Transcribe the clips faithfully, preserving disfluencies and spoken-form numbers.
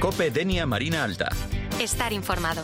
COPE Denia Marina Alta. Estar informado.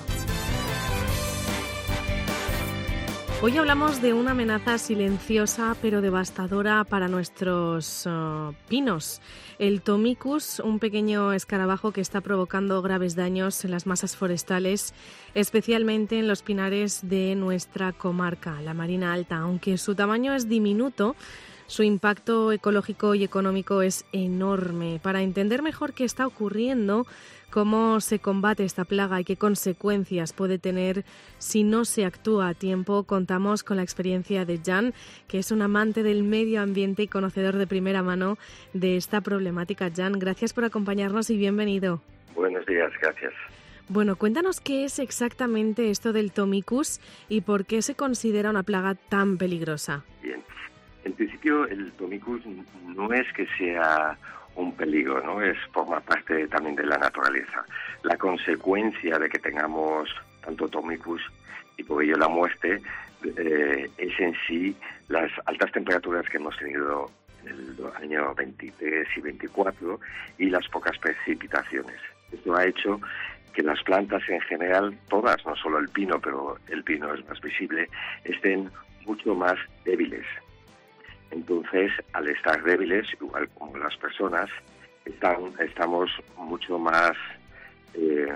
Hoy hablamos de una amenaza silenciosa pero devastadora para nuestros uh, pinos. El Tomicus, un pequeño escarabajo que está provocando graves daños en las masas forestales, especialmente en los pinares de nuestra comarca, la Marina Alta. Aunque su tamaño es diminuto, su impacto ecológico y económico es enorme. Para entender mejor qué está ocurriendo, cómo se combate esta plaga y qué consecuencias puede tener si no se actúa a tiempo, contamos con la experiencia de Jan, que es un amante del medio ambiente y conocedor de primera mano de esta problemática. Jan, gracias por acompañarnos y bienvenido. Buenos días, gracias. Bueno, cuéntanos qué es exactamente esto del Tomicus y por qué se considera una plaga tan peligrosa. Bien, en principio el Tomicus no es que sea un peligro, ¿no? Es forma parte también de la naturaleza. La consecuencia de que tengamos tanto Tomicus y por ello la muerte eh, es en sí las altas temperaturas que hemos tenido en el año veintitrés y veinticuatro y las pocas precipitaciones. Esto ha hecho que las plantas en general, todas, no solo el pino, pero el pino es más visible, estén mucho más débiles. Entonces, al estar débiles, igual como las personas, están, estamos mucho más... Eh,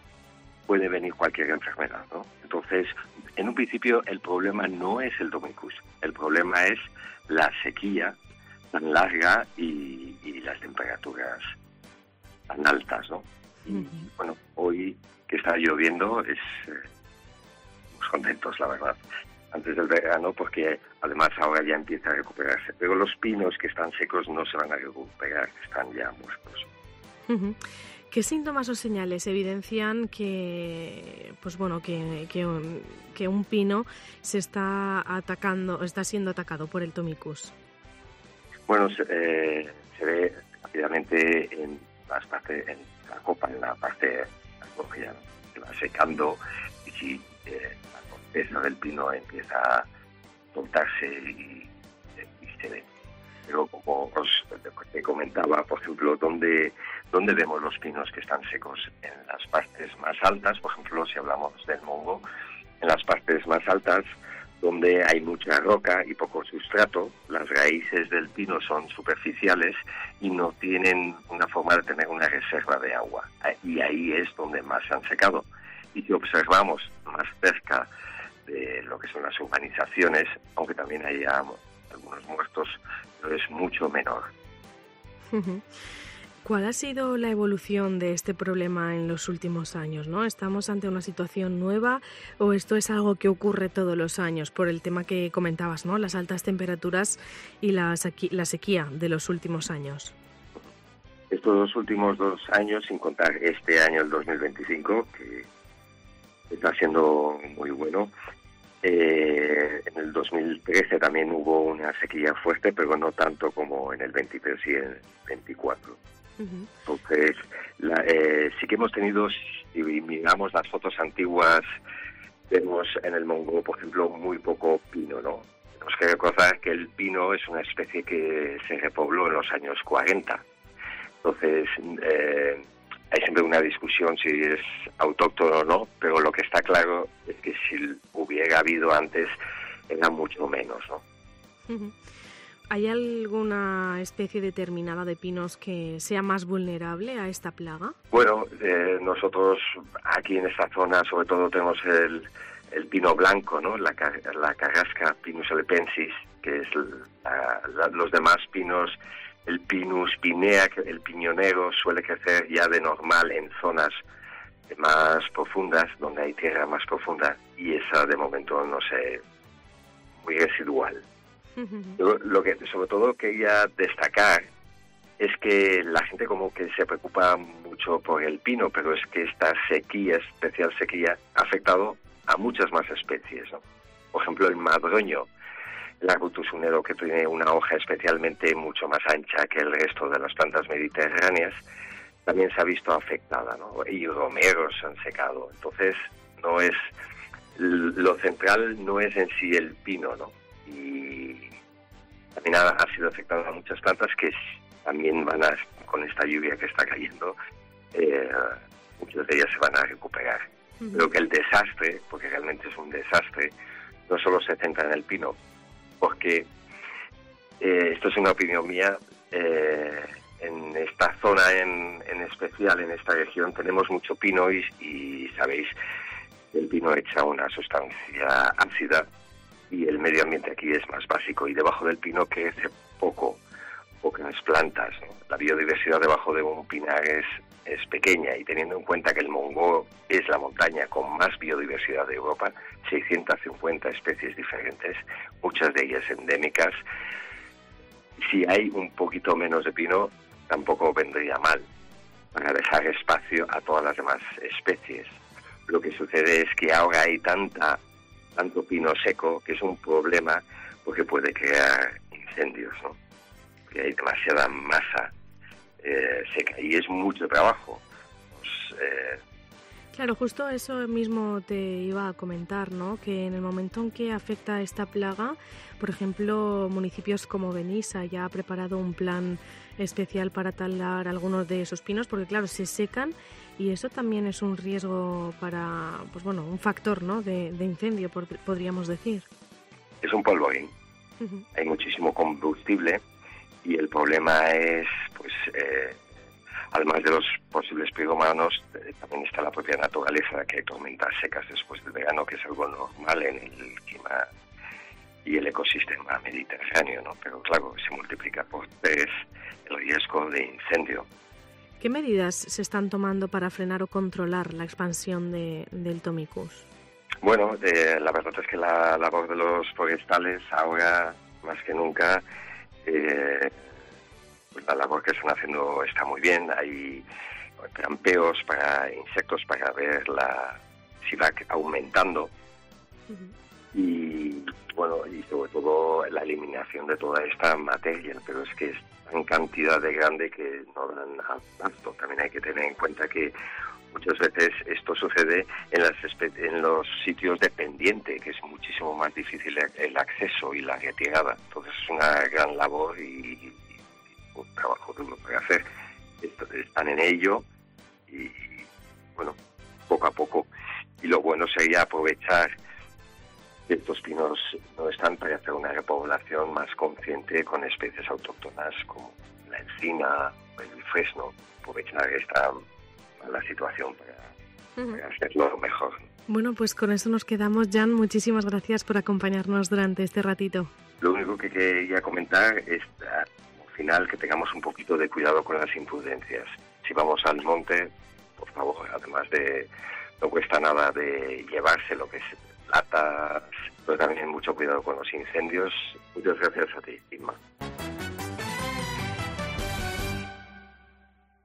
puede venir cualquier enfermedad, ¿no? Entonces, en un principio, el problema no es el Tomicus. El problema es la sequía tan larga y, y las temperaturas tan altas, ¿no? Y, bueno, hoy que está lloviendo, es eh, muy contentos, la verdad, antes del verano, porque además ahora ya empieza a recuperarse. Pero los pinos que están secos no se van a recuperar, están ya muertos. Uh-huh. ¿Qué síntomas o señales evidencian que, pues bueno, que, que, un, que un pino se está atacando, está siendo atacado por el Tomicus? Bueno, se, eh, se ve rápidamente en las partes, en la copa, en la parte acogida, se va secando y si eh, la corteza del pino empieza a soltarse y, y se ve. Pero como os te comentaba, por ejemplo, ¿dónde, dónde vemos los pinos que están secos? En las partes más altas, por ejemplo, si hablamos del Mongo, en las partes más altas, donde hay mucha roca y poco sustrato, las raíces del pino son superficiales y no tienen una forma de tener una reserva de agua. Y ahí es donde más se han secado. Y si observamos más cerca de lo que son las urbanizaciones, aunque también haya algunos muertos, pero es mucho menor. ¿Cuál ha sido la evolución de este problema en los últimos años, ¿no? ¿Estamos ante una situación nueva o esto es algo que ocurre todos los años por el tema que comentabas, ¿no? Las altas temperaturas y la, sequi- la sequía de los últimos años. Estos dos últimos dos años, sin contar este año, el dos mil veinticinco, que está siendo muy bueno. Eh, en el dos mil trece también hubo una sequía fuerte, pero no tanto como en el veintitrés y el veinticuatro. Uh-huh. Entonces, la, eh, sí que hemos tenido, si miramos las fotos antiguas, vemos en el Mongo, por ejemplo, muy poco pino, ¿no? Tenemos que recordar que el pino es una especie que se repobló en los años cuarenta. Entonces, eh, hay siempre una discusión si es autóctono o no, pero lo que está claro es que si hubiera habido antes, era mucho menos, ¿no? Uh-huh. ¿Hay alguna especie determinada de pinos que sea más vulnerable a esta plaga? Bueno, eh, nosotros aquí en esta zona sobre todo tenemos el, el pino blanco, ¿no? La, la carrasca Pinus elepensis, que es la, la, los demás pinos. El Pinus pinea, el piñonero, suele crecer ya de normal en zonas más profundas, donde hay tierra más profunda, y esa de momento no sé, muy residual. Yo, lo que sobre todo quería destacar es que la gente como que se preocupa mucho por el pino, pero es que esta sequía, especial sequía, ha afectado a muchas más especies, ¿no? Por ejemplo, el madroño, el Arbutus unero, que tiene una hoja especialmente mucho más ancha que el resto de las plantas mediterráneas, también se ha visto afectada, ¿no? Y romeros se han secado. Entonces, no es lo central no es en sí el pino, ¿no? Y también ha, ha sido afectado a muchas plantas que también van a, con esta lluvia que está cayendo, eh, muchas de ellas se van a recuperar. Uh-huh. Pero que el desastre, porque realmente es un desastre, no solo se centra en el pino, porque eh, esto es una opinión mía, eh, en esta zona en, en especial, en esta región, tenemos mucho pino y, y sabéis, el pino echa una sustancia ácida y el medio ambiente aquí es más básico, y debajo del pino crece poco, pocas plantas, ¿no? La biodiversidad debajo de un pinar es, es pequeña, y teniendo en cuenta que el Mongo es la montaña con más biodiversidad de Europa, seiscientas cincuenta especies diferentes, muchas de ellas endémicas. Si hay un poquito menos de pino, tampoco vendría mal para dejar espacio a todas las demás especies. Lo que sucede es que ahora hay tanta, tanto pino seco que es un problema porque puede crear incendios, ¿no? Porque hay demasiada masa eh, seca y es mucho trabajo. Pues, eh, Claro, justo eso mismo te iba a comentar, ¿no? Que en el momento en que afecta esta plaga, por ejemplo, municipios como Benissa ya ha preparado un plan especial para talar algunos de esos pinos, porque claro, se secan y eso también es un riesgo para, pues bueno, un factor, ¿no? de, de incendio, por, podríamos decir. Es un polvorín. Uh-huh. Hay muchísimo combustible y el problema es, pues, eh, además de los posibles piromanos, eh, también está la propia naturaleza, que hay tormentas secas después del verano, que es algo normal en el clima y el ecosistema mediterráneo, ¿no? Pero claro, se multiplica por tres el riesgo de incendio. ¿Qué medidas se están tomando para frenar o controlar la expansión de, del Tomicus? Bueno, eh, la verdad es que la labor de los forestales ahora, más que nunca, eh, pues la labor que están haciendo está muy bien. Hay trampeos para insectos para ver la, si va aumentando. Uh-huh. Y bueno, y sobre todo la eliminación de toda esta materia, pero es que es en cantidad de grande que no dan abasto. También hay que tener en cuenta que muchas veces esto sucede en, las en los sitios de pendiente, que es muchísimo más difícil el acceso y la retirada. Entonces es una gran labor y, y un trabajo duro para hacer. Esto, están en ello y, bueno, poco a poco. Y lo bueno sería aprovechar que estos pinos no están para hacer una repoblación más consciente con especies autóctonas como la encina o el fresno. Aprovechar esta mala situación para, uh-huh. para hacerlo mejor. Bueno, pues con eso nos quedamos. Jan, muchísimas gracias por acompañarnos durante este ratito. Lo único que quería comentar es, al final, que tengamos un poquito de cuidado con las imprudencias. Si vamos al monte, por favor, además de, no cuesta nada de llevarse lo que es latas, pero también mucho cuidado con los incendios. Muchas gracias a ti, Inma.